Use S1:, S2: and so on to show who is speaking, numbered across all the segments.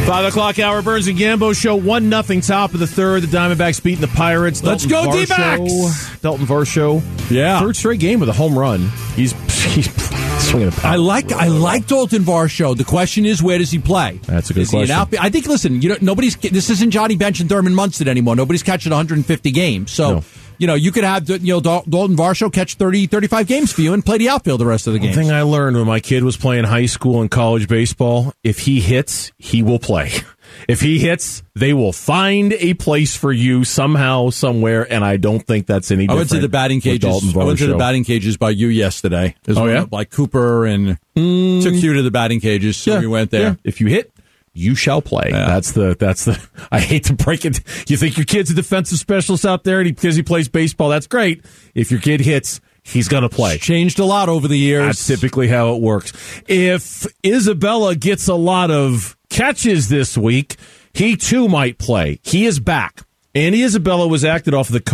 S1: 5 o'clock hour, Burns and Gambo show. 1-0 top of the third. The Diamondbacks beating the Pirates.
S2: Let's go D-backs!
S1: Dalton Varsho.
S2: Yeah.
S1: Third straight game with a home run. He's swinging a power.
S2: I like Dalton Varsho. The question is, where does he play?
S1: That's a good question.
S2: I think, listen, this isn't Johnny Bench and Thurman Munson anymore. Nobody's catching 150 games. So, you could have Dalton Varsho catch 30, 35 games for you and play the outfield the rest of the games.
S1: One thing I learned when my kid was playing high school and college baseball, if he hits, he will play. If he hits, they will find a place for you somehow, somewhere, and I don't think that's any different.
S2: I went to the batting cages by you yesterday. Like Cooper and took you to the batting cages, so we went there.
S1: Yeah. If you hit, you shall play. Yeah. That's the. I hate to break it. You think your kid's a defensive specialist out there because he plays baseball? That's great. If your kid hits, he's going to play.
S2: It's changed a lot over the years.
S1: That's typically how it works. If Isabella gets a lot of catches this week, he too might play. He is back. Andy Isabella was activated off of the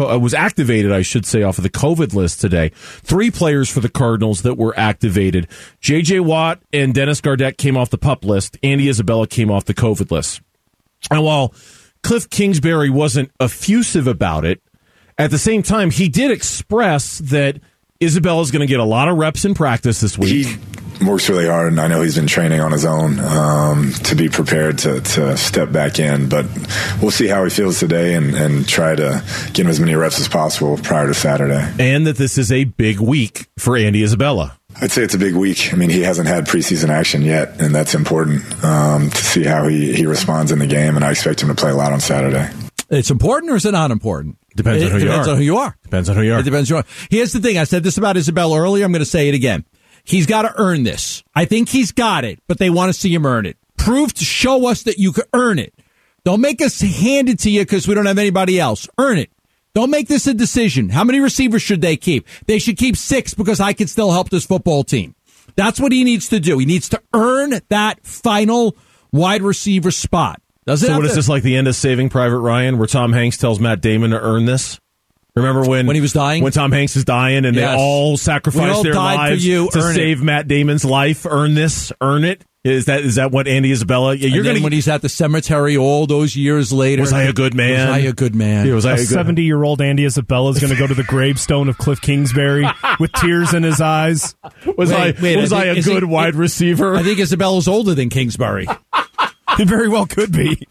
S1: COVID list today. 3 players for the Cardinals that were activated. J.J. Watt and Dennis Gardeck came off the PUP list. Andy Isabella came off the COVID list. And while Cliff Kingsbury wasn't effusive about it, at the same time, he did express that Isabella's going to get a lot of reps in practice this week.
S3: He works really hard, and I know he's been training on his own to be prepared to step back in. But we'll see how he feels today and try to get him as many reps as possible prior to Saturday.
S1: And that this is a big week for Andy Isabella.
S3: I'd say it's a big week. I mean, he hasn't had preseason action yet, and that's important to see how he responds in the game, and I expect him to play a lot on Saturday.
S2: It's important, or is it not important?
S1: Depends on who you are.
S2: Depends on who you are.
S1: Depends on who you are.
S2: It depends on who you are. Here's the thing. I said this about Isabella earlier. I'm going to say it again. He's got to earn this. I think he's got it, but they want to see him earn it. Show us that you can earn it. Don't make us hand it to you because we don't have anybody else. Earn it. Don't make this a decision. How many receivers should they keep? They should keep 6 because I can still help this football team. That's what he needs to do. He needs to earn that final wide receiver spot. What
S1: is this, like the end of Saving Private Ryan, where Tom Hanks tells Matt Damon to earn this? Remember when
S2: he was dying?
S1: When Tom Hanks is dying and they all sacrificed their lives to save Matt Damon's life? Earn this, earn it. Is that what Andy Isabella? Yeah,
S2: when he's at the cemetery all those years later.
S1: Was I a good man?
S2: Was I a good man?
S1: Yeah, was I a
S4: 70-year-old Andy Isabella is going to go to the gravestone of Cliff Kingsbury with tears in his eyes.
S1: Was I a good wide receiver?
S2: I think Isabella's older than Kingsbury.
S4: He very well could be.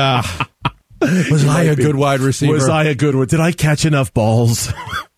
S2: Was I a good wide receiver?
S1: Was I a good one? Did I catch enough balls?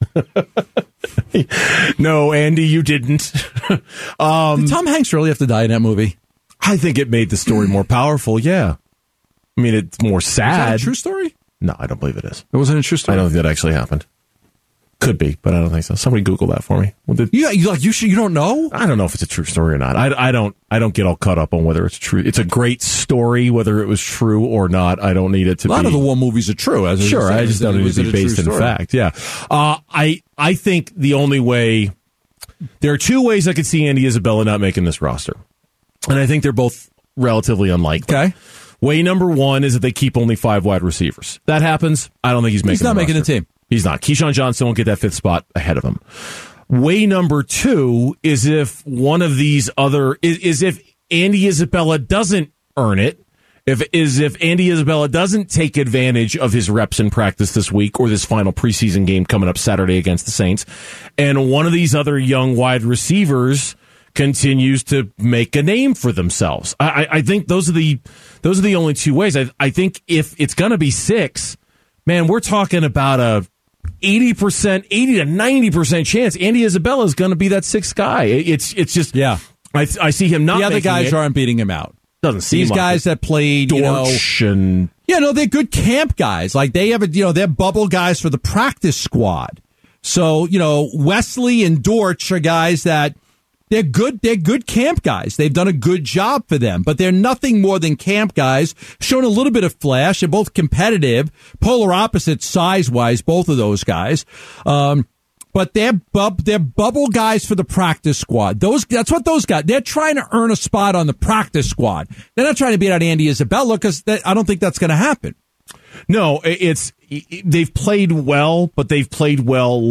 S1: No, Andy, you didn't.
S2: Did Tom Hanks really have to die in that movie?
S1: I think it made the story more powerful, yeah. I mean, it's more sad.
S2: Is that a true story?
S1: No, I don't believe it is.
S2: It wasn't a true story?
S1: I don't think that actually happened. Could be, but I don't think so. Somebody Google that for me.
S2: You don't know?
S1: I don't know if it's a true story or not. I don't get all caught up on whether it's true. It's a great story, whether it was true or not. I don't need it to be.
S2: A lot of the war movies are true.
S1: I just don't need it to be based in fact. Yeah. I think the only way, there are 2 ways I could see Andy Isabella not making this roster. And I think they're both relatively unlikely.
S2: Okay.
S1: Way number 1 is that they keep only 5 wide receivers. That happens. I don't think he's making
S2: the team.
S1: He's not. Keyshawn Johnson won't get that 5th spot ahead of him. Way number 2 is if one of these is if Andy Isabella doesn't earn it, if Andy Isabella doesn't take advantage of his reps in practice this week or this final preseason game coming up Saturday against the Saints, and one of these other young wide receivers continues to make a name for themselves. I think those are the only 2 ways. I think if it's going to be 6, man, we're talking about a 80 to 90% chance Andy Isabella is going to be that 6th guy. It's just,
S2: yeah.
S1: I see him not.
S2: The other guys aren't beating him out.
S1: Doesn't seem
S2: these
S1: like
S2: guys that played,
S1: Dortch and
S2: they're good camp guys. Like they have they're bubble guys for the practice squad. So Wesley and Dortch are guys that they're good. They're good camp guys. They've done a good job for them, but they're nothing more than camp guys. Shown a little bit of flash. They're both competitive, polar opposites size wise. Both of those guys. But they're bubble guys for the practice squad. That's what those guys. They're trying to earn a spot on the practice squad. They're not trying to beat out Andy Isabella because I don't think that's going to happen.
S1: No, they've played well, but they've played well late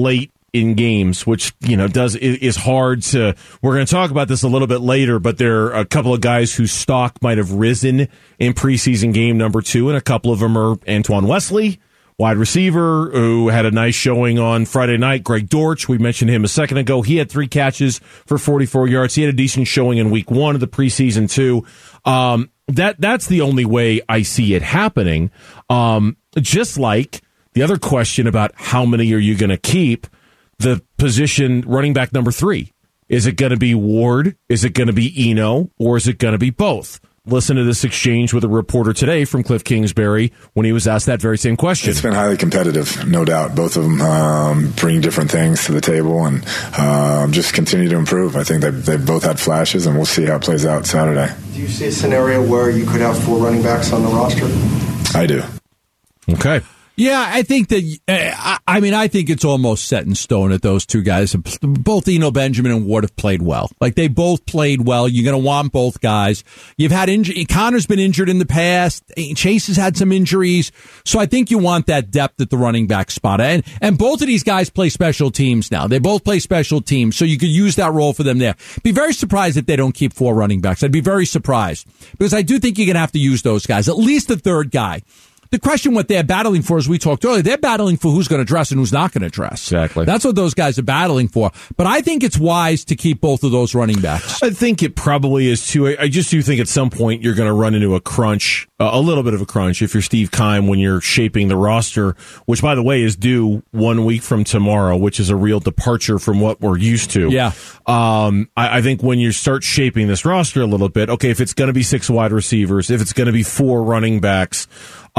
S1: in games, which, is hard to, we're going to talk about this a little bit later, but there are a couple of guys whose stock might have risen in preseason game number 2, and a couple of them are Antoine Wesley, wide receiver, who had a nice showing on Friday night. Greg Dortch, we mentioned him a second ago. He had 3 catches for 44 yards. He had a decent showing in week 1 of the preseason too. That's the only way I see it happening. Just like the other question about how many are you going to keep, the position running back number 3. Is it going to be Ward? Is it going to be Eno? Or is it going to be both? Listen to this exchange with a reporter today from Cliff Kingsbury when he was asked that very same question.
S3: It's been highly competitive, no doubt. Both of them bring different things to the table and just continue to improve. I think they've both had flashes, and we'll see how it plays out Saturday.
S5: Do you see a scenario where you could have 4 running backs on the roster?
S3: I do.
S1: Okay.
S2: Yeah, I think that, I think it's almost set in stone that those 2 guys, both Eno Benjamin and Ward, have played well. Like, they both played well. You're going to want both guys. You've had injury. Connor's been injured in the past. Chase has had some injuries. So I think you want that depth at the running back spot. And both of these guys play special teams now. They both play special teams. So you could use that role for them there. Be very surprised if they don't keep 4 running backs. I'd be very surprised. Because I do think you're going to have to use those guys. At least the 3rd guy. The question, what they're battling for, as we talked earlier, they're battling for who's going to dress and who's not going to dress.
S1: Exactly.
S2: That's what those guys are battling for. But I think it's wise to keep both of those running backs.
S1: I think it probably is too. I just do think at some point you're going to run into a crunch, a little bit of a crunch, if you're Steve Keim when you're shaping the roster, which, by the way, is due 1 week from tomorrow, which is a real departure from what we're used to.
S2: Yeah.
S1: I think when you start shaping this roster a little bit, okay, if it's going to be 6 wide receivers, if it's going to be 4 running backs,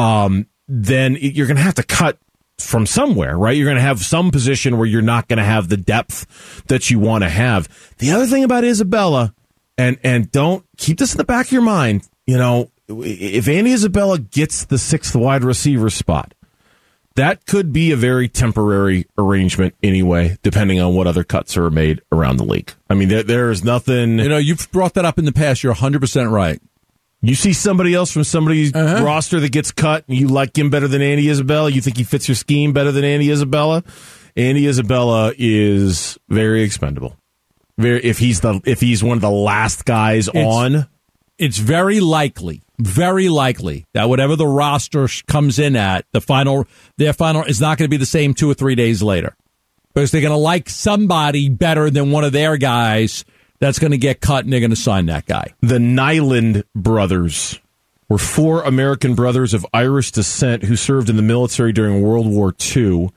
S1: then you're going to have to cut from somewhere, right? You're going to have some position where you're not going to have the depth that you want to have. The other thing about Isabella, and don't keep this in the back of your mind, if Andy Isabella gets the 6th wide receiver spot, that could be a very temporary arrangement anyway, depending on what other cuts are made around the league. I mean, there is nothing.
S2: You've brought that up in the past. You're 100% right.
S1: You see somebody else from somebody's roster that gets cut, and you like him better than Andy Isabella. You think he fits your scheme better than Andy Isabella. Andy Isabella is very expendable. If he's one of the last guys on,
S2: it's very likely that whatever the roster comes in at, their final is not going to be the same 2 or 3 days later, because they're going to like somebody better than one of their guys that's going to get cut, and they're going to sign that guy.
S1: The Nyland brothers were 4 American brothers of Irish descent who served in the military during World War II.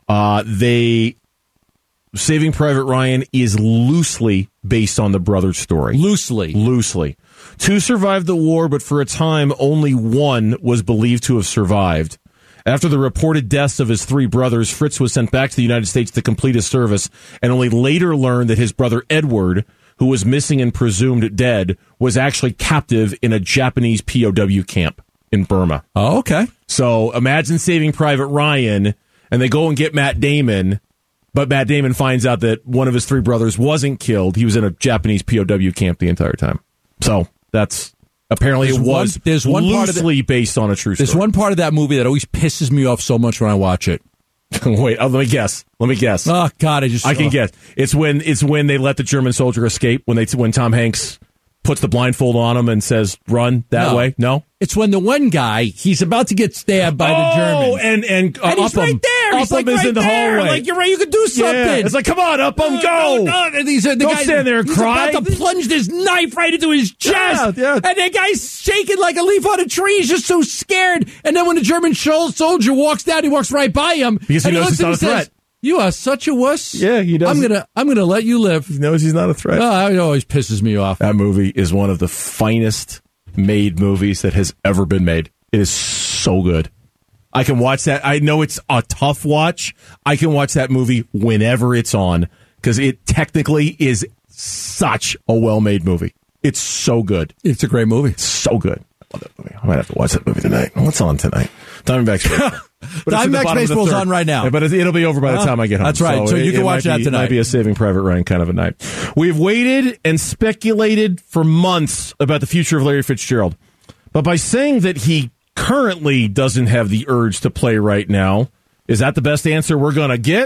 S1: Saving Private Ryan is loosely based on the brothers' story. Loosely. 2 survived the war, but for a time, only 1 was believed to have survived. After the reported deaths of his 3 brothers, Fritz was sent back to the United States to complete his service, and only later learned that his brother Edward, who was missing and presumed dead, was actually captive in a Japanese POW camp in Burma.
S2: Oh, okay.
S1: So imagine Saving Private Ryan, and they go and get Matt Damon, but Matt Damon finds out that one of his 3 brothers wasn't killed. He was in a Japanese POW camp the entire time. So that's apparently there's one loosely based on a true story.
S2: There's one part of that movie that always pisses me off so much when I watch it.
S1: Wait, let me guess.
S2: Oh God, I can
S1: guess. It's when they let the German soldier escape. When Tom Hanks puts the blindfold on him and says, "Run that way." No,
S2: it's when the one guy, he's about to get stabbed by the German,
S1: and
S2: he's right there. He's like right
S1: in the
S2: there.
S1: hallway.
S2: Like, you're right. You could do something.
S1: Yeah. It's like, come on, Upham, go.
S2: No. And the
S1: Don't
S2: guy,
S1: stand there and cry.
S2: He's about to plunge this knife right into his chest.
S1: Yeah.
S2: And the guy's shaking like a leaf on a tree. He's just so scared. And then when the German soldier walks down, he walks right by him.
S1: Because he knows he's not a threat.
S2: You are such a wuss.
S1: Yeah, he does.
S2: I'm gonna let you live.
S1: He knows he's not a threat.
S2: Oh, it always pisses me off.
S1: That movie is one of the finest made movies that has ever been made. It is so good. I can watch that. I know it's a tough watch. I can watch that movie whenever it's on because it technically is such a well-made movie. It's so good.
S2: It's a great movie.
S1: It's so good. I love that movie. I might have to watch that movie tonight. What's on tonight? Diamondbacks Baseball.
S2: Diamondbacks Baseball's on right now.
S1: But it'll be over by the time I get home.
S2: That's right. So you can watch that tonight.
S1: It might be a Saving Private Ryan kind of a night. We've waited and speculated for months about the future of Larry Fitzgerald. But by saying that he currently doesn't have the urge to play right now, is that the best answer we're going to get?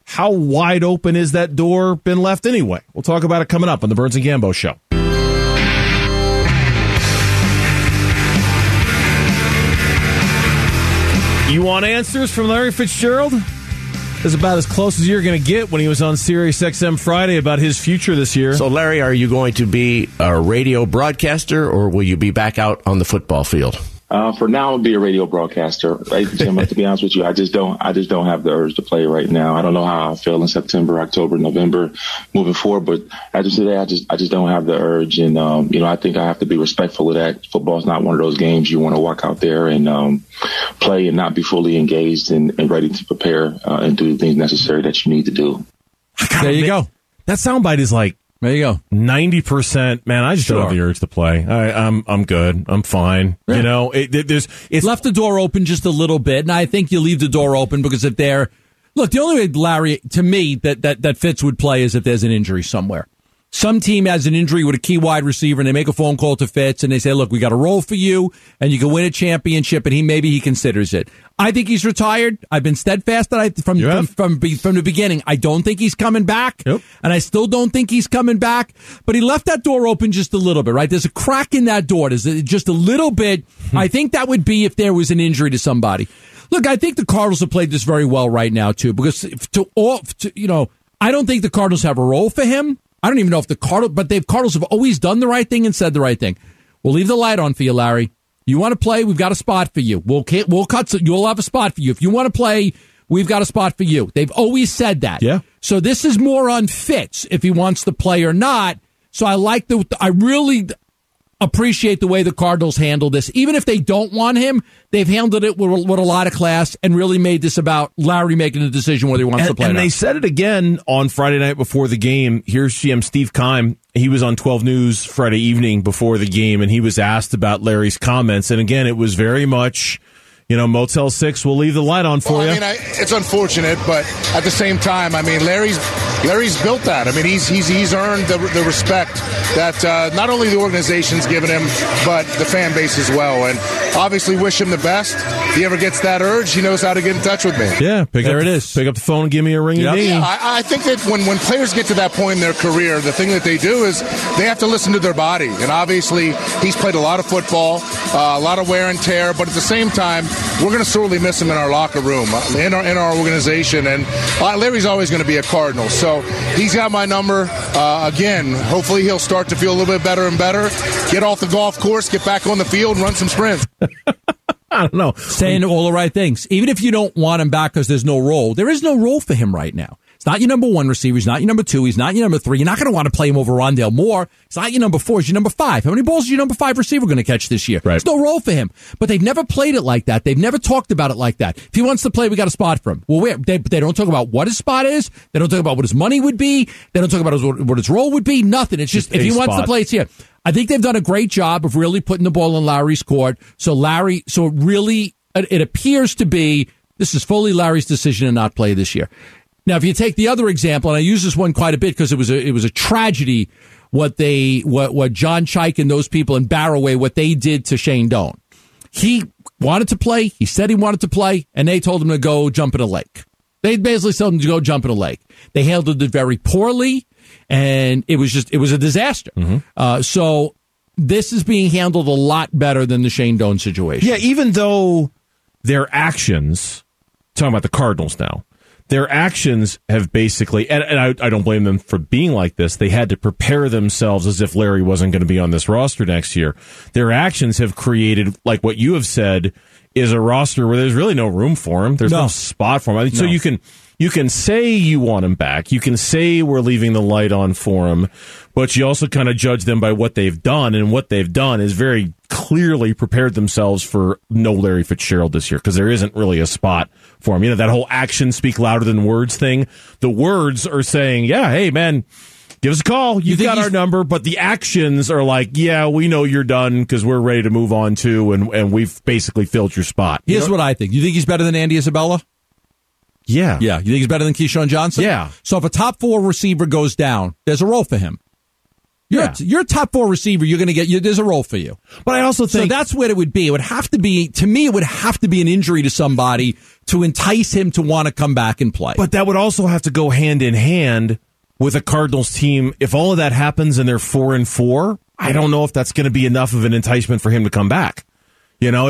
S1: how wide open is that door been left anyway? We'll talk about it coming up on the Burns and Gambo Show. You want answers from Larry Fitzgerald? That's about as close as you're going to get when he was on Sirius XM Friday about his future this year.
S6: So, Larry, are you going to be a radio broadcaster, or will you be back out on the football field?
S7: For now, I'll be a radio broadcaster. Right, Tim, to be honest with you, I just don't have the urge to play right now. I don't know how I feel in September, October, November, moving forward. But as of today, I just don't have the urge, and I think I have to be respectful of that. Football is not one of those games you want to walk out there and play and not be fully engaged and ready to prepare and do the things necessary that you need to do.
S2: There you go.
S1: That soundbite is like,
S2: there you go.
S1: 90%. Man, I just don't have the urge to play. I'm good. I'm fine. Yeah. You know, it's
S2: left the door open just a little bit, and I think you leave the door open because if they're look, the only way, Larry, to me that Fitz would play is if there's an injury somewhere. Some team has an injury with a key wide receiver, and they make a phone call to Fitz, and they say, look, we got a role for you, and you can win a championship, and maybe he considers it. I think he's retired. I've been steadfast from the beginning. I don't think he's coming back, and I still don't think he's coming back, but he left that door open just a little bit, right? There's a crack in that door. There's just a little bit. I think that would be if there was an injury to somebody. Look, I think the Cardinals have played this very well right now, too, because I don't think the Cardinals have a role for him. I don't even know if the Cardinals have always done the right thing and said the right thing. We'll leave the light on for you, Larry. You want to play? We've got a spot for you. We'll cut. You'll have a spot for you. If you want to play, we've got a spot for you. They've always said that.
S1: Yeah.
S2: So this is more on Fitz if he wants to play or not. So I really appreciate the way the Cardinals handle this. Even if they don't want him, they've handled it with a lot of class and really made this about Larry making a decision whether he wants to play or not.
S1: And they said it again on Friday night before the game. Here's GM Steve Keim. He was on 12 News Friday evening before the game, and he was asked about Larry's comments. And again, it was very much, Motel 6, we'll leave the light on for you.
S8: It's unfortunate, but at the same time, Larry's built that. He's earned the respect that not only the organization's given him, but the fan base as well. And obviously wish him the best. If he ever gets that urge, he knows how to get in touch with me.
S1: Yeah, pick up the phone and give me a ring.
S8: Yep. Yeah, I think that when players get to that point in their career, the thing that they do is they have to listen to their body. And obviously, he's played a lot of football, a lot of wear and tear, but at the same time, we're going to sorely miss him in our locker room, in our organization. And Larry's always going to be a Cardinal. So he's got my number. Again, hopefully he'll start to feel a little bit better and better. Get off the golf course, get back on the field, and run some sprints.
S2: I don't know. Saying all the right things. Even if you don't want him back because there's no role, there is no role for him right now. He's not your number one receiver. He's not your number two. He's not your number three. You're not going to want to play him over Rondale Moore. He's not your number four. He's your number five. How many balls is your number five receiver going to catch this year?
S1: Right.
S2: There's no role for him. But they've never played it like that. They've never talked about it like that. If he wants to play, we got a spot for him. Well, they don't talk about what his spot is. They don't talk about what his money would be. They don't talk about what his role would be. Nothing. It's just if he wants to play, it's here. I think they've done a great job of really putting the ball in Larry's court. It appears to be this is fully Larry's decision to not play this year. Now, if you take the other example, and I use this one quite a bit because it was a tragedy what John Chaik and those people in Barroway, what they did to Shane Doan. He wanted to play. He said he wanted to play, and they told him to go jump in a lake. They basically told him to go jump in a lake. They handled it very poorly, and it was a disaster. Mm-hmm. So this is being handled a lot better than the Shane Doan situation.
S1: Yeah, even though their actions, talking about the Cardinals now, their actions have basically, and I don't blame them for being like this, they had to prepare themselves as if Larry wasn't going to be on this roster next year. Their actions have created, like what you have said, is a roster where there's really no room for him. There's no spot for him. So you can say you want him back. You can say we're leaving the light on for him, but you also kind of judge them by what they've done, and what they've done is very clearly prepared themselves for no Larry Fitzgerald this year because there isn't really a spot for him. That whole actions speak louder than words thing. The words are saying, yeah, hey, man, give us a call. You've got our number. But the actions are like, yeah, we know you're done because we're ready to move on too, and we've basically filled your spot.
S2: Here's what I think. You think he's better than Andy Isabella?
S1: Yeah.
S2: Yeah. You think he's better than Keyshawn Johnson?
S1: Yeah.
S2: So if a top four receiver goes down, there's a role for him. You're a top 4 receiver. You're going to get there's a role for you.
S1: But I also think
S2: so. That's what it would be. It would have to be, to me, it would have to be an injury to somebody to entice him to want to come back and play.
S1: But that would also have to go hand in hand with a Cardinals team. If all of that happens and they're 4-4, I don't know if that's going to be enough of an enticement for him to come back. You know,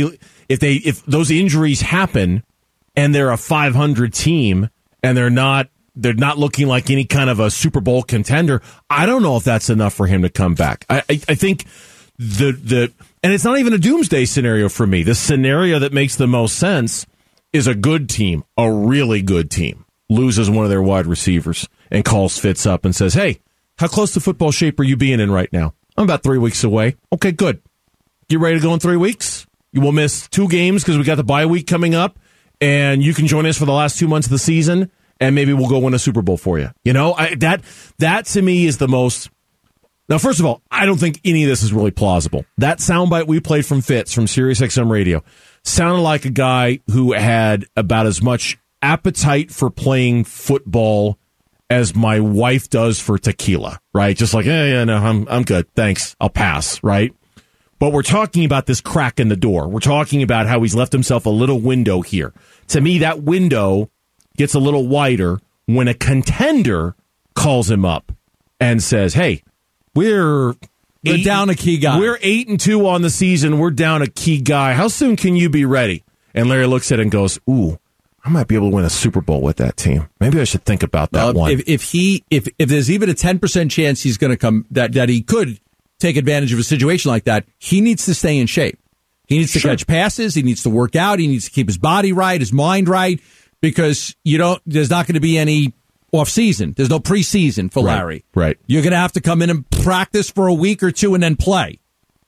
S1: if those injuries happen and they're a 500 team and they're not looking like any kind of a Super Bowl contender, I don't know if that's enough for him to come back. I think and it's not even a doomsday scenario for me. The scenario that makes the most sense is a good team, a really good team, loses one of their wide receivers and calls Fitz up and says, hey, how close to football shape are you being in right now? I'm about 3 weeks away. Okay, good. You ready to go in 3 weeks? You will miss 2 games because we got the bye week coming up, and you can join us for the last 2 months of the season, and maybe we'll go win a Super Bowl for you. You know, that to me is the most. Now, first of all, I don't think any of this is really plausible. That soundbite we played from Fitz from SiriusXM Radio sounded like a guy who had about as much appetite for playing football as my wife does for tequila, right? Just like, yeah, no, I'm good. Thanks. I'll pass, right? But we're talking about this crack in the door. We're talking about how he's left himself a little window here. To me, that window gets a little wider when a contender calls him up and says, hey, we're
S2: down a key guy.
S1: We're 8-2 on the season. We're down a key guy. How soon can you be ready? And Larry looks at it and goes, ooh, I might be able to win a Super Bowl with that team. Maybe I should think about that one.
S2: If there's even a 10% chance he's going to come, that he could take advantage of a situation like that, he needs to stay in shape. He needs to catch passes. He needs to work out. He needs to keep his body right, his mind right, because there's not going to be any off season. There's no preseason for Larry.
S1: Right.
S2: You're going to have to come in and practice for a week or 2 and then play.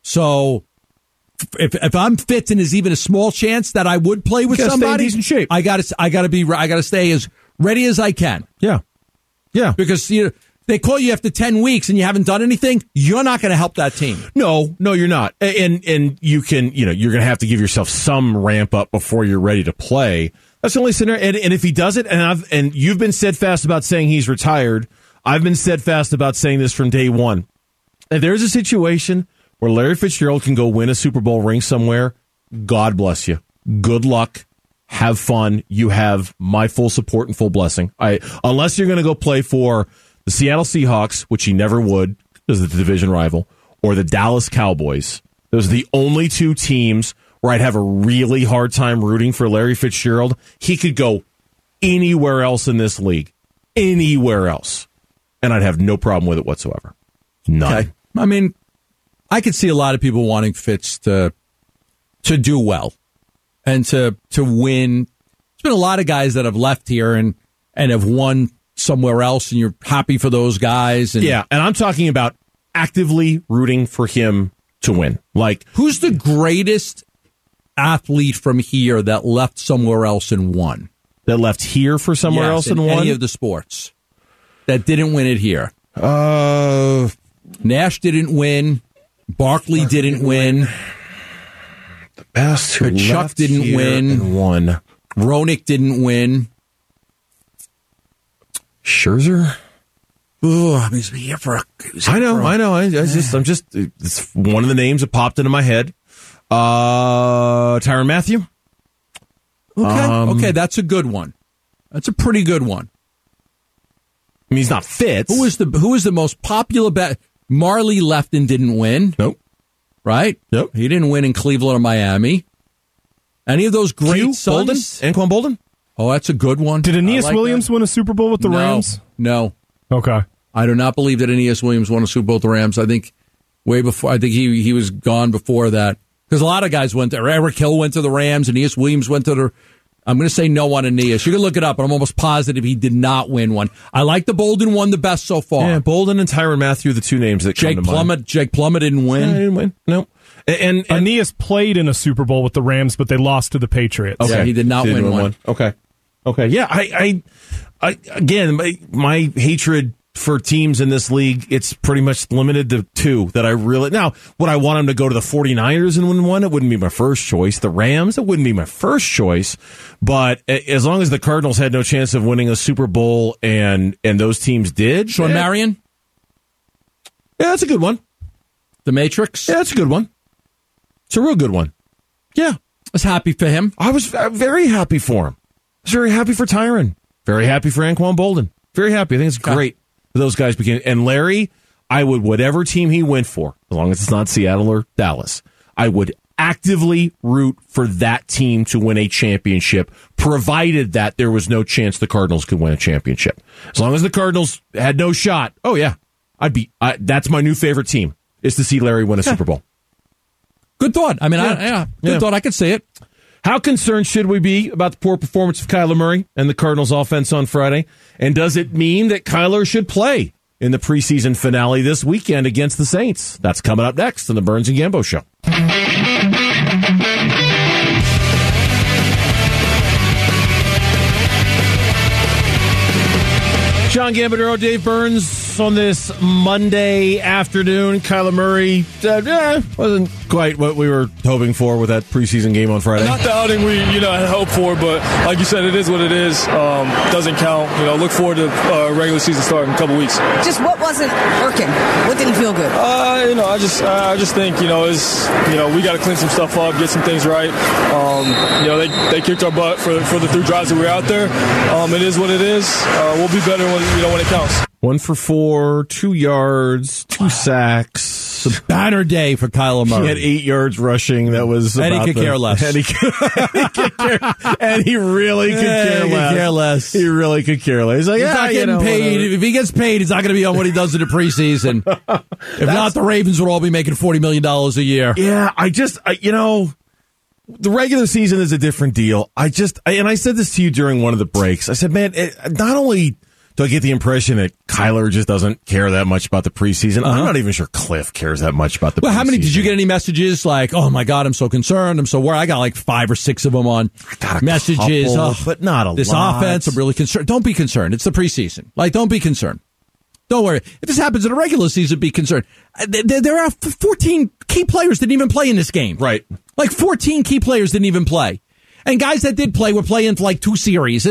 S2: So if I'm fit and there's even a small chance that I would play with somebody,
S1: stay in decent shape.
S2: I got to stay as ready as I can.
S1: Yeah.
S2: Because they call you after 10 weeks and you haven't done anything, you're not going to help that team.
S1: No, you're not. And you can, you're going to have to give yourself some ramp up before you're ready to play. That's the only scenario. And if he does it, and you've been steadfast about saying he's retired, I've been steadfast about saying this from day one. If there's a situation where Larry Fitzgerald can go win a Super Bowl ring somewhere, God bless you. Good luck. Have fun. You have my full support and full blessing. Unless you're going to go play for the Seattle Seahawks, which he never would because of the division rival, or the Dallas Cowboys. Those are the only 2 teams where I'd have a really hard time rooting for Larry Fitzgerald. He could go anywhere else in this league. Anywhere else. And I'd have no problem with it whatsoever. None.
S2: Okay. I mean, I could see a lot of people wanting Fitz to do well and to win. There's been a lot of guys that have left here and have won somewhere else, and you're happy for those guys. And
S1: I'm talking about actively rooting for him to win. Like,
S2: who's the greatest athlete from here that left somewhere else and won?
S1: That left here for somewhere else and won?
S2: Any of the sports that didn't win it here. Nash didn't win. Barkley didn't win.
S1: The best who
S2: Chuck didn't win.
S1: And won.
S2: Roenick didn't win.
S1: Scherzer?
S2: Oh, he's here for.
S1: I know. It's one of the names that popped into my head. Tyrann Mathieu.
S2: Okay, that's a good one. That's a pretty good one.
S1: I mean, he's not Fitz.
S2: Who was the most popular bet? Marley left and didn't win.
S1: Nope.
S2: Right?
S1: Nope.
S2: He didn't win in Cleveland or Miami. Any of those great sons?
S1: Anquan Bolden?
S2: Oh, that's a good one.
S4: Did Aeneas Williams win a Super Bowl with the Rams?
S2: No.
S4: Okay.
S2: I do not believe that Aeneas Williams won a Super Bowl with the Rams. I think way before. I think he was gone before that. Because a lot of guys went there. Eric Hill went to the Rams. Aeneas Williams went to the. I'm going to say no on Aeneas. You can look it up, but I'm almost positive he did not win one. I like the Bolden one the best so far.
S1: Yeah, Bolden and Tyrann Mathieu are the 2 names that come to mind.
S2: Jake Plummet didn't win.
S1: Yeah, he didn't win. No. And
S4: Aeneas played in a Super Bowl with the Rams, but they lost to the Patriots.
S2: Okay, yeah, he did not win one.
S1: Okay. Yeah, I again, my hatred for teams in this league, it's pretty much limited to 2 that I really... Now, would I want them to go to the 49ers and win one? It wouldn't be my first choice. The Rams, it wouldn't be my first choice. But as long as the Cardinals had no chance of winning a Super Bowl and those teams did...
S2: Sean Marion?
S1: Yeah, that's a good one.
S2: The Matrix?
S1: Yeah, that's a good one. It's a real good one. Yeah.
S2: I was happy for him.
S1: I was very happy for him. I was very happy for Tyron. Very happy for Anquan Bolden. Very happy. I think it's great for those guys. And Larry, I would, whatever team he went for, as long as it's not Seattle or Dallas, I would actively root for that team to win a championship, provided that there was no chance the Cardinals could win a championship. As long as the Cardinals had no shot, oh yeah, that's my new favorite team, is to see Larry win a Super Bowl.
S2: Good thought. I mean, good thought. I could see it.
S1: How concerned should we be about the poor performance of Kyler Murray and the Cardinals offense on Friday? And does it mean that Kyler should play in the preseason finale this weekend against the Saints? That's coming up next on the Burns and Gambo Show. John Gambadero, Dave Burns on this Monday afternoon. Kyler Murray wasn't quite what we were hoping for with that preseason game on Friday.
S9: Not the outing we had hoped for, but like you said, it is what it is. Doesn't count. Look forward to regular season start in a couple weeks.
S10: Just what wasn't working? What didn't feel good?
S9: I just think we got to clean some stuff up, get some things right. They kicked our butt for the 3 drives that we were out there. It is what it is. We'll be better when it counts.
S1: 1 for 4, 2 yards, 2 sacks.
S2: It's a banner day for Kyler Murray.
S1: He had 8 yards rushing. That was
S2: and he could care less.
S1: And he really could care less. He really could care less. He's like,
S2: he's not getting paid.
S1: Whatever.
S2: If he gets paid, he's not going to be on what he does in the preseason. If not, the Ravens would all be making $40 million a year.
S1: Yeah, the regular season is a different deal. And I said this to you during one of the breaks. I said, man, not only do I get the impression that Kyler just doesn't care that much about the preseason, I'm not even sure Cliff cares that much about the preseason.
S2: Well, how many, did you get any messages like, oh my God, I'm so concerned, I'm so worried? I got like 5 or 6 of them on messages.
S1: Couple, but not a lot.
S2: This offense, I'm really concerned. Don't be concerned. It's the preseason. Don't be concerned. Don't worry. If this happens in a regular season, be concerned. There are 14 key players that didn't even play in this game.
S1: Right.
S2: Like 14 key players didn't even play. And guys that did play were playing for like 2 series.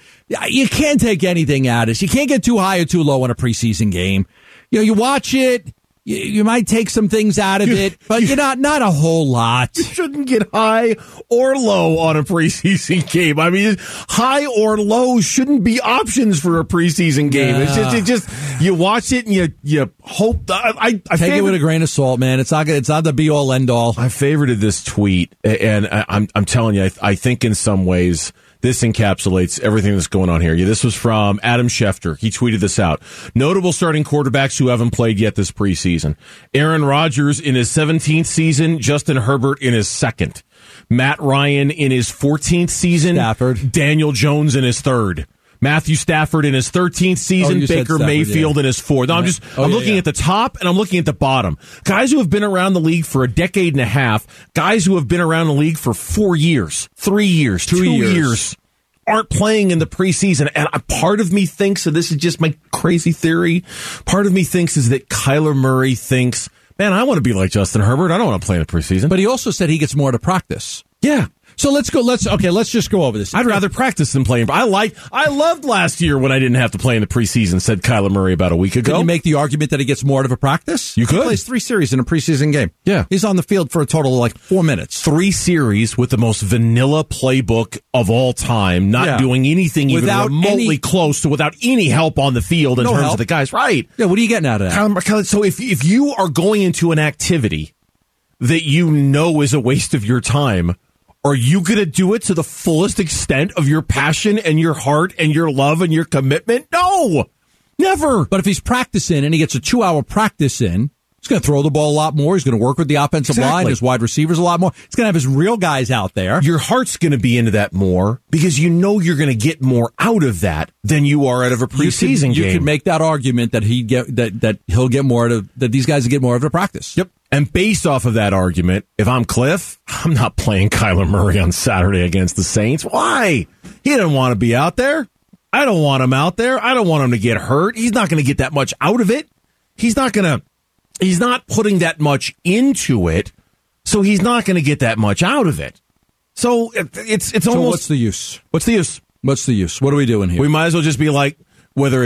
S2: You can't take anything out of this. You can't get too high or too low in a preseason game. You watch it. You might take some things out of it, but not a whole lot.
S1: You shouldn't get high or low on a preseason game. I mean, high or low shouldn't be options for a preseason game. Yeah. It's just you watch it and you hope. I
S2: take it with a grain of salt, man. It's not the be all end all.
S1: I favorited this tweet, and I'm telling you, I think in some ways this encapsulates everything that's going on here. This was from Adam Schefter. He tweeted this out. Notable starting quarterbacks who haven't played yet this preseason. Aaron Rodgers in his 17th season. Justin Herbert in his 2nd. Matt Ryan in his 14th season.
S2: Stafford.
S1: Daniel Jones in his 3rd. Matthew Stafford in his 13th season. Baker Mayfield in his 4th. No, I'm looking at the top and I'm looking at the bottom. Guys who have been around the league for a decade and a half. Guys who have been around the league for 4 years, 3 years, 2 years. Aren't playing in the preseason. And a part of me thinks, and this is just my crazy theory, part of me thinks is that Kyler Murray thinks, man, I want to be like Justin Herbert. I don't want to play in the preseason.
S2: But he also said he gets more to practice.
S1: Yeah.
S2: So let's just go over this.
S1: I'd rather practice than play. I loved last year when I didn't have to play in the preseason, said Kyler Murray about a week ago.
S2: Can you make the argument that he gets more out of a practice?
S1: You could.
S2: He plays 3 series in a preseason game.
S1: Yeah.
S2: He's on the field for a total of like 4 minutes.
S1: 3 series with the most vanilla playbook of all time, not doing anything even remotely close to without any help on the field in terms of the guys. Right.
S2: Yeah, what are you getting out of that?
S1: So if you are going into an activity that you know is a waste of your time, are you going to do it to the fullest extent of your passion and your heart and your love and your commitment? No, never.
S2: But if he's practicing and he gets a 2-hour practice in, he's going to throw the ball a lot more. He's going to work with the offensive line, his wide receivers a lot more. He's going to have his real guys out there.
S1: Your heart's going to be into that more because you know you're going to get more out of that than you are out of a preseason game.
S2: You could make that argument that he'll get more that these guys will get more of a practice.
S1: Yep. And based off of that argument, if I'm Cliff, I'm not playing Kyler Murray on Saturday against the Saints. Why? He didn't want to be out there. I don't want him out there. I don't want him to get hurt. He's not going to get that much out of it. He's not putting that much into it, so he's not going to get that much out of it. So it's almost.
S2: What's the use?
S1: What's the use?
S2: What's the use? What are we doing here?
S1: We might as well just be like, whether it's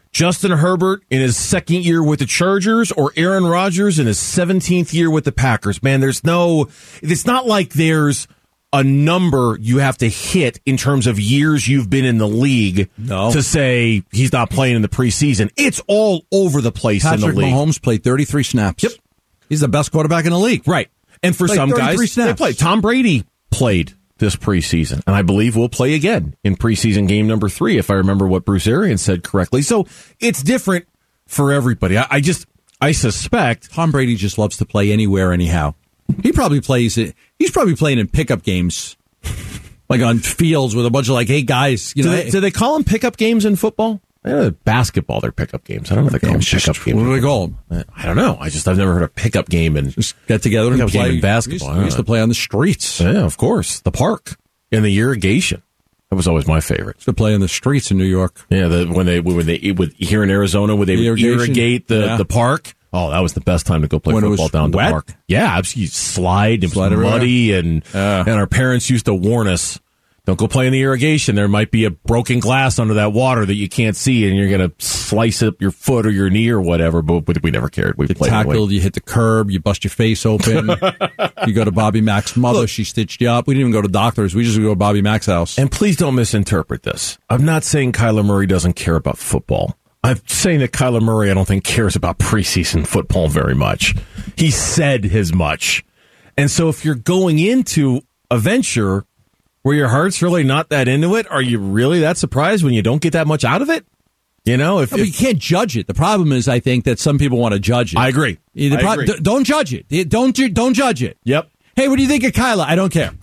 S1: Justin Herbert in his second year with the Chargers or Aaron Rodgers in his 17th year with the Packers. Man, it's not like there's a number you have to hit in terms of years you've been in the league to say he's not playing in the preseason. It's all over the place in the league.
S2: Patrick Mahomes played 33 snaps.
S1: Yep.
S2: He's the best quarterback in the league.
S1: Right. And for some guys, they played. Tom Brady played this preseason, and I believe will play again in preseason game number 3, if I remember what Bruce Arians said correctly. So it's different for everybody. I suspect
S2: Tom Brady just loves to play anywhere, anyhow. He probably plays it. He's probably playing in pickup games, like on fields with a bunch of hey guys.
S1: Do they call them pickup games in football? Basketball, they're pickup games. I don't know if they call them pickup games.
S2: What do they call them?
S1: I don't know. I've never heard of pickup game and
S2: just get together and play
S1: in basketball.
S2: We used to play on the streets.
S1: Yeah, of course. The park and the irrigation. That was always my favorite.
S2: Used to play in the streets in New York.
S1: Yeah, when they here in Arizona, when they would irrigate the park. Oh, that was the best time to go play football down the park. Yeah, you slide. It was muddy, and our parents used to warn us, don't go play in the irrigation. There might be a broken glass under that water that you can't see, and you're going to slice up your foot or your knee or whatever, but we never cared. We played
S2: tackled, you hit the curb, you bust your face open. You go to Bobby Mack's mother, she stitched you up. We didn't even go to doctors. We just go to Bobby Mack's house.
S1: And please don't misinterpret this. I'm not saying Kyler Murray doesn't care about football. I'm saying that Kyler Murray, I don't think, cares about preseason football very much. He said as much. And so if you're going into a venture where your heart's really not that into it, are you really that surprised when you don't get that much out of it? You
S2: you can't judge it. The problem is, I think, that some people want to judge it.
S1: I agree.
S2: Don't judge it. Don't judge it.
S1: Yep.
S2: Hey, what do you think of Kyler? I don't care.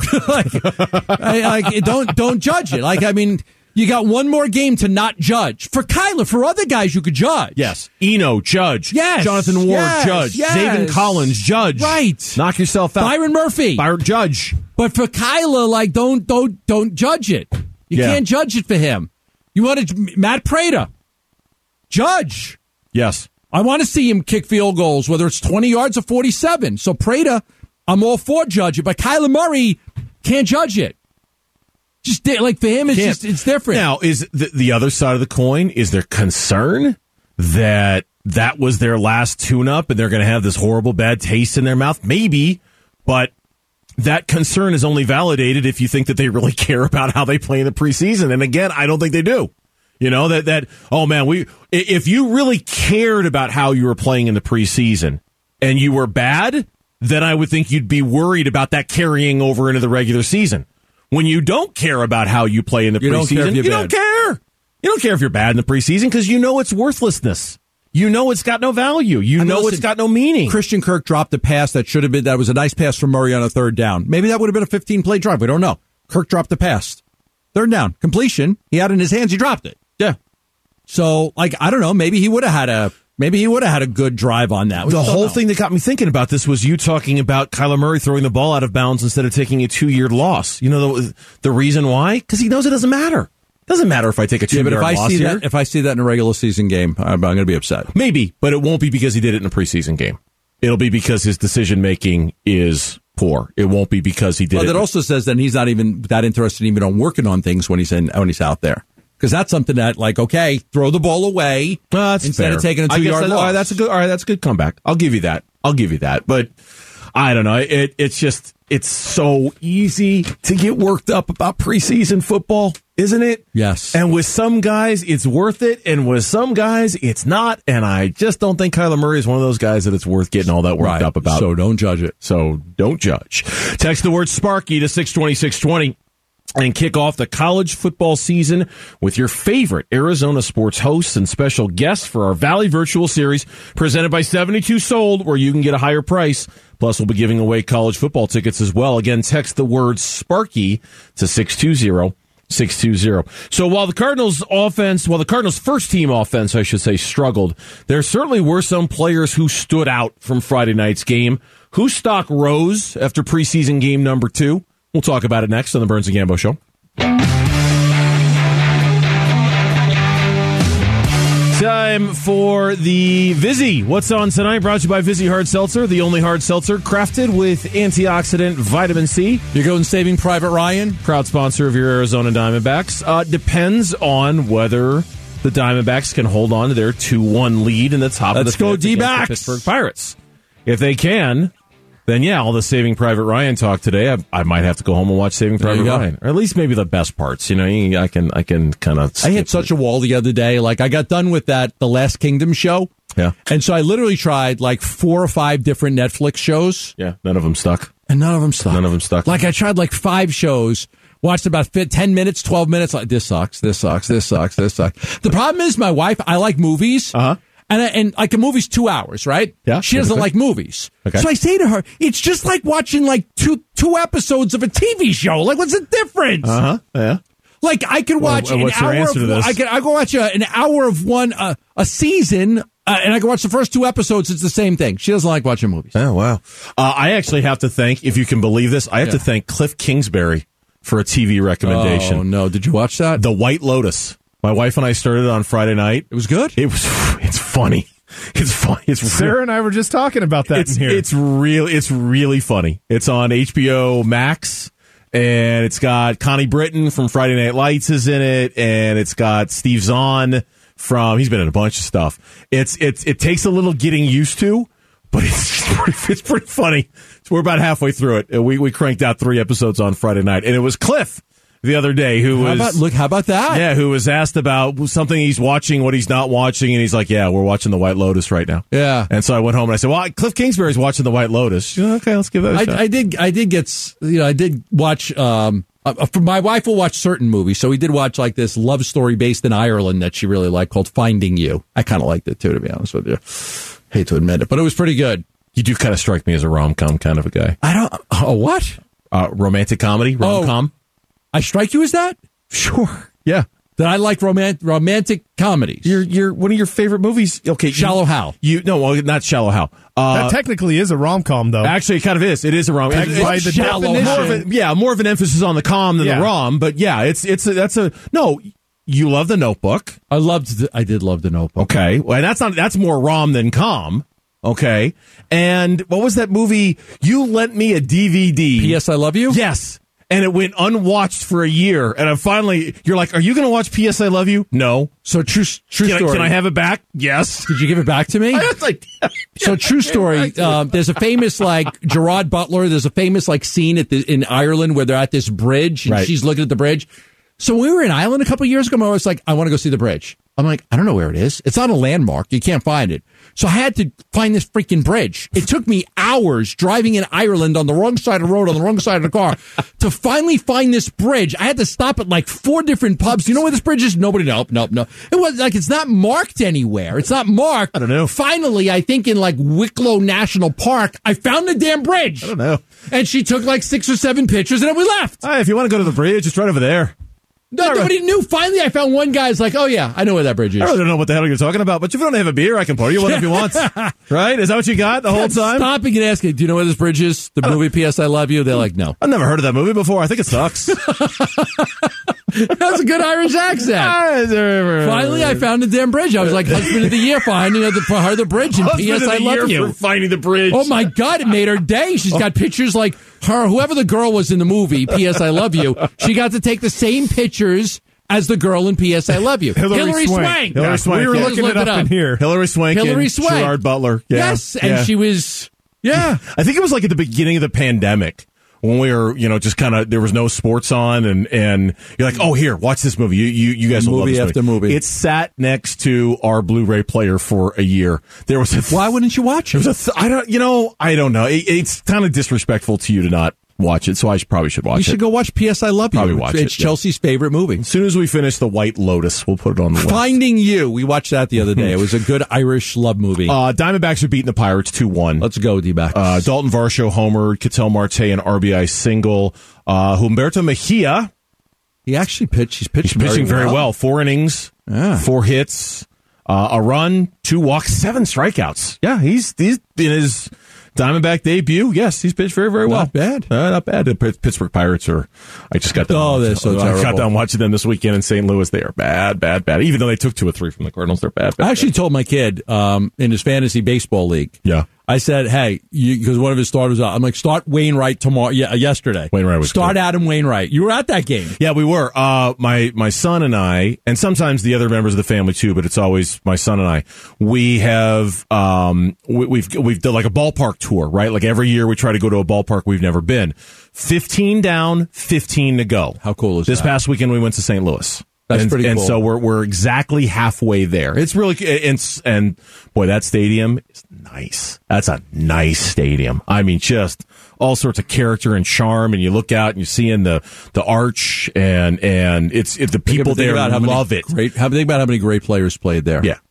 S2: Don't judge it. You got one more game to not judge. For Kyler, for other guys, you could judge.
S1: Yes. Eno, judge.
S2: Yes.
S1: Jonathan Ward, judge.
S2: Yes.
S1: Zaven Collins, judge.
S2: Right.
S1: Knock yourself out.
S2: Byron Murphy.
S1: Judge.
S2: But for Kyler, don't judge it. You can't judge it for him. You want Matt Prater. Judge.
S1: Yes.
S2: I want to see him kick field goals, whether it's 20 yards or 47. So Prater, I'm all for judge it. But Kyler Murray can't judge it. Just for him, it's different.
S1: Now, is the other side of the coin, is there concern that was their last tune-up and they're going to have this horrible bad taste in their mouth? Maybe, but that concern is only validated if you think that they really care about how they play in the preseason. And again, I don't think they do. Oh man, if you really cared about how you were playing in the preseason and you were bad, then I would think you'd be worried about that carrying over into the regular season. When you don't care about how you play in the preseason, you don't care. You don't care if you're bad in the preseason because you know it's worthlessness. You know it's got no value. It's got no meaning.
S2: Christian Kirk dropped a pass that should have been, that was a nice pass from Murray on a third down. Maybe that would have been a 15-play drive. We don't know. Kirk dropped the pass. Third down. Completion. He had it in his hands. He dropped it.
S1: Yeah.
S2: So, I don't know. Maybe he would have had a good drive on that.
S1: The whole thing that got me thinking about this was you talking about Kyler Murray throwing the ball out of bounds instead of taking a 2-year loss. You know the reason why? Because he knows it doesn't matter. It doesn't matter if I take a 2-yard loss here.
S2: If I see that in a regular season game, I'm going to be upset.
S1: Maybe, but it won't be because he did it in a preseason game. It'll be because his decision-making is poor. It won't be because he did it.
S2: That also says that he's not even that interested even on working on things when he's out there. Because that's something that, okay, throw the ball away instead of taking a 2-yard loss.
S1: That's a good comeback. I'll give you that. But I don't know. It's so easy to get worked up about preseason football, isn't it?
S2: Yes.
S1: And with some guys, it's worth it, and with some guys, it's not. And I just don't think Kyler Murray is one of those guys that it's worth getting all that worked up about.
S2: So don't judge it.
S1: Text the word Sparky to 620-620. And kick off the college football season with your favorite Arizona sports hosts and special guests for our Valley Virtual Series presented by 72 Sold, where you can get a higher price. Plus, we'll be giving away college football tickets as well. Again, text the word Sparky to 620-620. So while the Cardinals' first team offense, I should say, struggled, there certainly were some players who stood out from Friday night's game. Whose stock rose after preseason game number 2? We'll talk about it next on the Burns and Gambo Show. Time for the Vizzy. What's on tonight? Brought to you by Vizzy Hard Seltzer, the only hard seltzer crafted with antioxidant vitamin C.
S2: You're going Saving Private Ryan?
S1: Proud sponsor of your Arizona Diamondbacks. Depends on whether the Diamondbacks can hold on to their 2-1 lead in the top of the fifth against the Pittsburgh Pirates. If they can, then yeah, all the Saving Private Ryan talk today, I might have to go home and watch Saving Private Ryan, or at least maybe the best parts. You know, I can kind of.
S2: I hit such a wall the other day. Like I got done with The Last Kingdom show.
S1: Yeah,
S2: and so I literally tried like 4 or 5 different Netflix shows.
S1: Yeah, none of them stuck.
S2: None of them stuck.
S1: Like
S2: I tried like 5 shows. Watched about 10 minutes, 12 minutes. Like, this sucks. The problem is my wife, I like movies.
S1: Uh-huh.
S2: And like a movie's 2 hours, right?
S1: Yeah.
S2: She doesn't like movies.
S1: Okay.
S2: So I say to her, it's just like watching like two episodes of a TV show. Like, what's the difference?
S1: Uh-huh. Yeah.
S2: Like, I could watch an
S1: what's your
S2: hour
S1: answer to this?
S2: I could watch an hour of one a season, and I can watch the first 2 episodes. It's the same thing. She doesn't like watching movies.
S1: Oh, wow. I actually have to thank, if you can believe this, I have to thank Cliff Kingsbury for a TV recommendation.
S2: Oh, no. Did you watch that?
S1: The White Lotus. My wife and I started it on Friday night.
S2: It was good?
S1: It's funny. It's funny.
S4: Sarah and I were just talking about that in here.
S1: It's really funny. It's on HBO Max, and it's got Connie Britton from Friday Night Lights is in it, and it's got Steve Zahn he's been in a bunch of stuff. It takes a little getting used to, but it's pretty funny. So we're about halfway through it. We cranked out 3 episodes on Friday night, and it was Cliff the other day
S2: how about that?
S1: Yeah, who was asked about something he's watching, what he's not watching, and he's like, yeah, we're watching The White Lotus right now.
S2: Yeah.
S1: And so I went home and I said, well, Cliff Kingsbury's watching The White Lotus. Okay, let's give that a shot.
S2: I did watch, my wife will watch certain movies, so we did watch like this love story based in Ireland that she really liked called Finding You. I kind of liked it too, to be honest with you. Hate to admit it, but it was pretty good.
S1: You do kind of strike me as a rom-com kind of a guy.
S2: What?
S1: Romantic comedy, rom-com.
S2: I strike you as that?
S1: Sure. Yeah.
S2: That I like romantic comedies.
S1: You're one of your favorite movies. Okay.
S2: Shallow Hal.
S1: Not Shallow Hal.
S4: That technically is a rom-com, though.
S1: Actually, it kind of is. It is a rom-com.
S4: By the definition.
S1: More of an emphasis on the com than the rom. But yeah, no. You love The Notebook.
S2: I did love The Notebook.
S1: Okay. Well, that's more rom than com. Okay. And what was that movie? You lent me a DVD.
S2: P.S. I Love You?
S1: Yes. And it went unwatched for a year. And you're like, are you going to watch P.S. I Love You? No.
S2: So true story.
S1: Can I have it back? Yes.
S2: Did you give it back to me? So true story. There's a famous Gerard Butler. There's a famous scene in Ireland where they're at this bridge and she's looking at the bridge. So when we were in Ireland a couple of years ago, I was like, I want to go see the bridge. I'm like, I don't know where it is. It's not a landmark. You can't find it. So I had to find this freaking bridge. It took me hours driving in Ireland on the wrong side of the road, on the wrong side of the car, to finally find this bridge. I had to stop at 4 different pubs. You know where this bridge is? Nobody. Nope. It was it's not marked anywhere. It's not marked.
S1: I don't know.
S2: Finally, I think in Wicklow National Park, I found the damn bridge.
S1: I don't know.
S2: And she took 6 or 7 pictures and then we left.
S1: If you want to go to the bridge, it's right over there.
S2: Nobody knew. Finally, I found one guy's oh, yeah, I know where that bridge is.
S1: I really don't know what the hell you're talking about, but if you don't have a beer, I can pour you one if you want. Right? Is that what you got the whole time?
S2: Stopping and asking, do you know where this bridge is? The movie P.S. I Love You? They're like, no.
S1: I've never heard of that movie before. I think it sucks.
S2: That's a good Irish accent. Finally, I found the damn bridge. I was like, husband of the year for finding the bridge. And P.S. I Love You.
S1: For finding the bridge.
S2: Oh, my God. It made her day. She's got pictures her, whoever the girl was in the movie, P.S. I Love You. She got to take the same pictures as the girl in P.S. I Love You.
S4: Hilary Swank.
S1: Hilary Swank.
S4: We were looking it up in here.
S1: Hilary Swank and Gerard Butler. Yeah.
S2: Yes, and she was,
S1: I think it was at the beginning of the pandemic when we were, just kind of, there was no sports on and you're like, oh, here, watch this movie. You guys will love this
S2: after movie.
S1: It sat next to our Blu-ray player for a year. There was
S2: why wouldn't you watch it?
S1: I don't know. It's kind of disrespectful to you to not watch it, so I probably should watch it.
S2: You should go watch P.S. I Love You.
S1: Probably watch it.
S2: It's Chelsea's favorite movie.
S1: As soon as we finish The White Lotus, we'll put it on the list.
S2: Finding You. We watched that the other day. It was a good Irish love movie.
S1: Diamondbacks are beating the Pirates 2-1.
S2: Let's go, D-backs.
S1: Dalton Varsho homered, Ketel Marte an RBI single. Humberto Mejia.
S2: He actually pitched. He's
S1: pitching very well. 4 innings, 4 hits, a run, 2 walks, 7 strikeouts. Yeah, he's in his Diamondback debut. Yes, he's pitched very, very well.
S2: Not bad.
S1: Not bad. The Pittsburgh Pirates are. I just got done.
S2: Oh, they're so terrible.
S1: I got done watching them this weekend in St. Louis. They are bad. Even though they took 2 or 3 from the Cardinals, they're bad.
S2: I actually told my kid in his fantasy baseball league.
S1: Yeah.
S2: I said, hey, because one of his starters out. I'm like, start Wainwright tomorrow. Yeah, yesterday.
S1: Wainwright was
S2: Start
S1: good.
S2: Adam Wainwright. You were at that game.
S1: Yeah, we were. My son and I, and sometimes the other members of the family too, but it's always my son and I. We have we've done like a ballpark tour, right? Like every year we try to go to a ballpark we've never been. 15 down, 15 to go.
S2: How cool is
S1: this
S2: that?
S1: This past weekend we went to St. Louis.
S2: That's pretty cool.
S1: And so we're exactly halfway there. It's really, and boy, that stadium is nice. That's a nice stadium. I mean, just all sorts of character and charm. And you look out and you're seeing the arch and it's the people there love it.
S2: Think about how many great players played there.
S1: Yeah.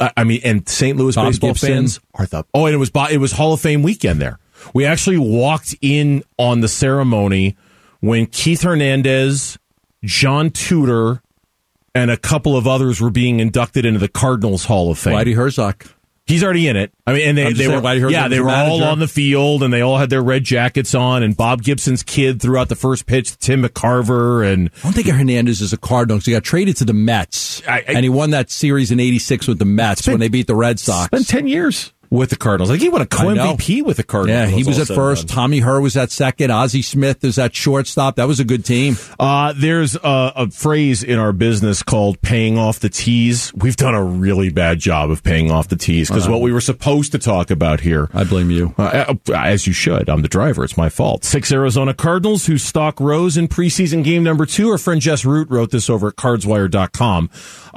S1: And St. Louis
S2: Bob
S1: baseball
S2: Gibson.
S1: fans are and it was Hall of Fame weekend there. We actually walked in on the ceremony when Keith Hernandez, John Tudor, and a couple of others were being inducted into the Cardinals Hall of Fame.
S2: Whitey Herzog.
S1: He's already in it. I mean, and they were all on the field, and they all had their red jackets on. And Bob Gibson's kid threw out the first pitch to Tim McCarver. And
S2: I don't think Hernandez is a Cardinal because he got traded to the Mets, and he won that series in '86 with the Mets when they beat the Red Sox.
S1: It's been 10 years with the Cardinals. Like he won a co-MVP with the Cardinals.
S2: Yeah, he was at first. Tommy Herr was at second. Ozzie Smith is at shortstop. That was a good team.
S1: There's a phrase in our business called paying off the tees. We've done a really bad job of paying off the tees because what we were supposed to talk about here.
S2: I blame you.
S1: As you should. I'm the driver. It's my fault. 6 Arizona Cardinals whose stock rose in preseason game number 2. Our friend Jess Root wrote this over at cardswire.com.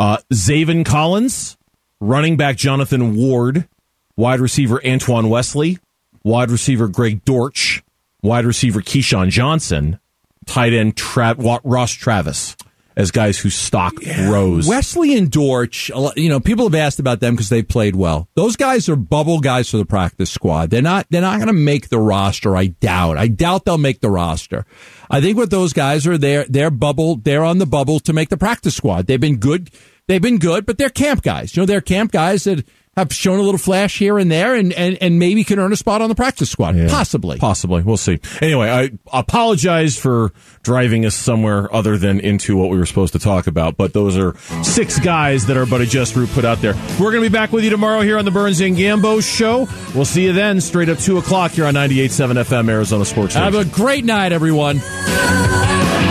S1: Zaven Collins, running back Jonathan Ward, wide receiver Antoine Wesley, wide receiver Greg Dortch, wide receiver Keyshawn Johnson, tight end Ross Travis as guys whose stock rose.
S2: Wesley and Dortch, people have asked about them because they played well. Those guys are bubble guys for the practice squad. They're not going to make the roster. I doubt they'll make the roster. I think what those guys are, they're on the bubble to make the practice squad. They've been good, but they're camp guys. They're camp guys that have shown a little flash here and there and maybe can earn a spot on the practice squad. Yeah. Possibly.
S1: We'll see. Anyway, I apologize for driving us somewhere other than into what we were supposed to talk about, but those are 6 guys that our buddy Jess Root put out there. We're going to be back with you tomorrow here on the Burns and Gambo Show. We'll see you then, straight up 2 o'clock here on 98.7 FM Arizona Sports.
S2: Have a great night, everyone.